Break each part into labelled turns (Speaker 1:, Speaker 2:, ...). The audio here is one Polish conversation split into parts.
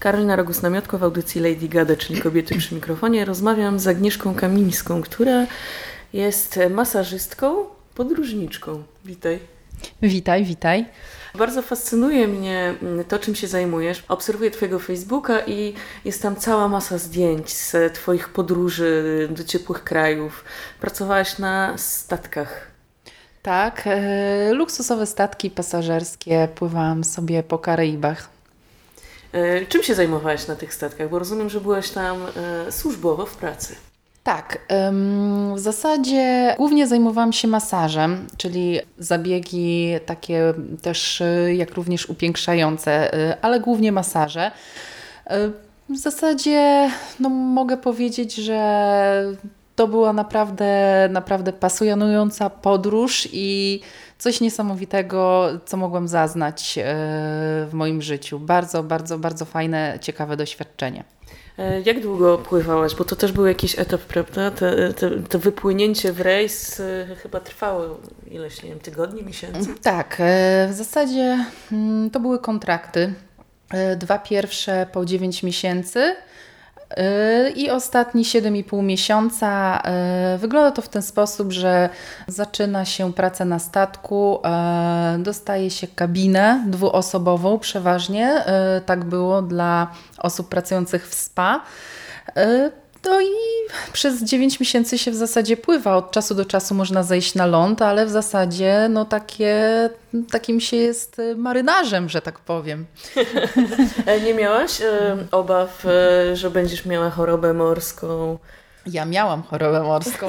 Speaker 1: Karolina Rogus-Namiotko w audycji Lady Gada, czyli Kobiety przy mikrofonie. Rozmawiam z Agnieszką Kamińską, która jest masażystką, podróżniczką. Witaj.
Speaker 2: Witaj.
Speaker 1: Bardzo fascynuje mnie to, czym się zajmujesz. Obserwuję Twojego Facebooka i jest tam cała masa zdjęć z Twoich podróży do ciepłych krajów. Pracowałaś na statkach.
Speaker 2: Tak, luksusowe statki pasażerskie, pływałam sobie po Karaibach.
Speaker 1: Czym się zajmowałaś na tych statkach? Bo rozumiem, że byłaś tam służbowo w pracy.
Speaker 2: Tak, w zasadzie głównie zajmowałam się masażem, czyli zabiegi takie też jak również upiększające, ale głównie masaże. W zasadzie mogę powiedzieć, że to była naprawdę pasjonująca podróż i coś niesamowitego, co mogłam zaznać w moim życiu. Bardzo fajne, ciekawe doświadczenie.
Speaker 1: Jak długo pływałaś? Bo to też był jakiś etap, prawda? To wypłynięcie w rejs chyba trwało ileś, nie wiem, tygodni, miesięcy?
Speaker 2: Tak, w zasadzie to były kontrakty. 2 pierwsze po 9 miesięcy i ostatni 7,5 miesiąca. Wygląda to w ten sposób, że zaczyna się praca na statku, dostaje się kabinę dwuosobową przeważnie, tak było dla osób pracujących w spa. No i przez 9 miesięcy się w zasadzie pływa. Od czasu do czasu można zejść na ląd, ale w zasadzie takim się jest marynarzem, że tak powiem.
Speaker 1: Nie miałaś obaw, że będziesz miała chorobę morską?
Speaker 2: Ja miałam chorobę morską.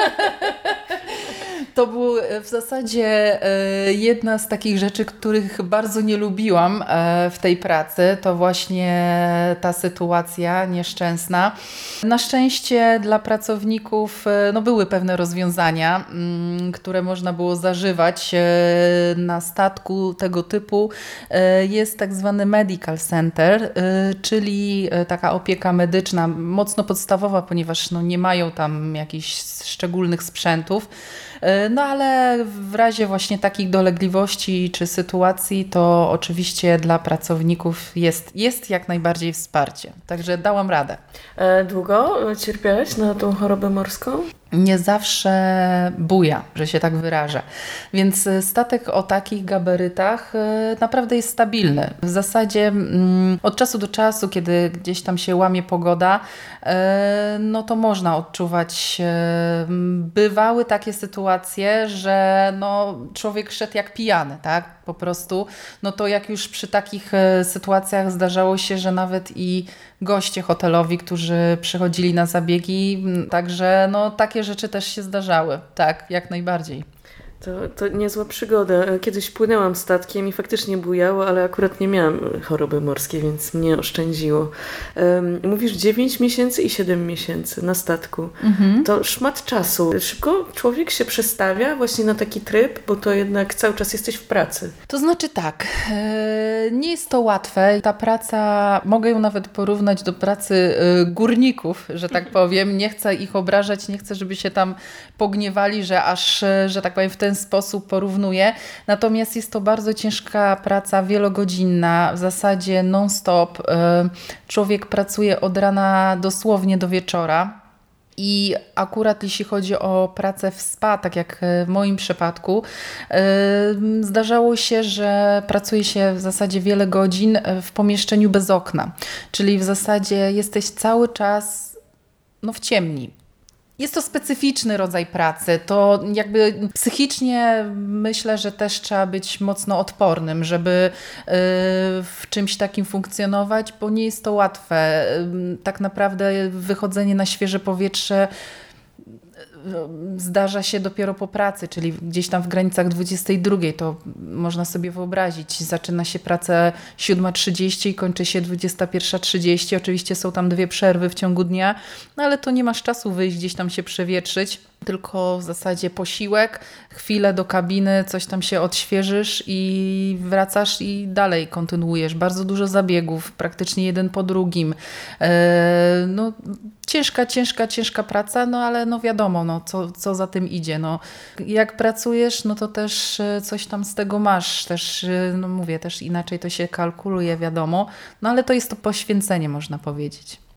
Speaker 2: To był w zasadzie jedna z takich rzeczy, których bardzo nie lubiłam w tej pracy. To właśnie ta sytuacja nieszczęsna. Na szczęście dla pracowników były pewne rozwiązania, które można było zażywać. Na statku tego typu jest tak zwany medical center, czyli taka opieka medyczna, mocno podstawowa, ponieważ nie mają tam jakichś szczególnych sprzętów. Ale w razie właśnie takich dolegliwości czy sytuacji, to oczywiście dla pracowników jest jak najbardziej wsparcie. Także dałam radę.
Speaker 1: Długo cierpiałaś na tą chorobę morską?
Speaker 2: Nie zawsze buja, że się tak wyrażę. Więc statek o takich gabarytach naprawdę jest stabilny. W zasadzie od czasu do czasu, kiedy gdzieś tam się łamie pogoda, to można odczuwać. Bywały takie sytuacje, że człowiek szedł jak pijany, tak? Po prostu. To jak już przy takich sytuacjach zdarzało się, że nawet i goście hotelowi, którzy przychodzili na zabiegi, także takie rzeczy też się zdarzały. Tak, jak najbardziej.
Speaker 1: To niezła przygoda. Kiedyś płynęłam statkiem i faktycznie bujało, ale akurat nie miałam choroby morskiej, więc mnie oszczędziło. Mówisz 9 miesięcy i 7 miesięcy na statku. To szmat czasu. Szybko człowiek się przestawia właśnie na taki tryb, bo to jednak cały czas jesteś w pracy.
Speaker 2: To znaczy tak, nie jest to łatwe. Ta praca, mogę ją nawet porównać do pracy górników, że tak powiem. Nie chcę ich obrażać, nie chcę, żeby się tam pogniewali, że aż, że tak powiem, w ten sposób porównuję. Natomiast jest to bardzo ciężka praca, wielogodzinna, w zasadzie non-stop. Człowiek pracuje od rana dosłownie do wieczora. I akurat jeśli chodzi o pracę w spa, tak jak w moim przypadku, zdarzało się, że pracuje się w zasadzie wiele godzin w pomieszczeniu bez okna. Czyli w zasadzie jesteś cały czas w ciemni. Jest to specyficzny rodzaj pracy. To jakby psychicznie myślę, że też trzeba być mocno odpornym, żeby w czymś takim funkcjonować, bo nie jest to łatwe. Tak naprawdę wychodzenie na świeże powietrze zdarza się dopiero po pracy, czyli gdzieś tam w granicach 22, to można sobie wyobrazić. Zaczyna się praca 7:30 i kończy się 21:30. Oczywiście są tam 2 przerwy w ciągu dnia, ale to nie masz czasu wyjść, gdzieś tam się przewietrzyć. tylko w zasadzie posiłek, chwilę do kabiny, coś tam się odświeżysz i wracasz i dalej kontynuujesz. Bardzo dużo zabiegów, praktycznie jeden po drugim. No, ciężka praca, no ale no wiadomo, no, co za tym idzie. No, jak pracujesz, no to też coś tam z tego masz. Też, no mówię, też inaczej to się kalkuluje, wiadomo. No ale to jest to poświęcenie, można powiedzieć.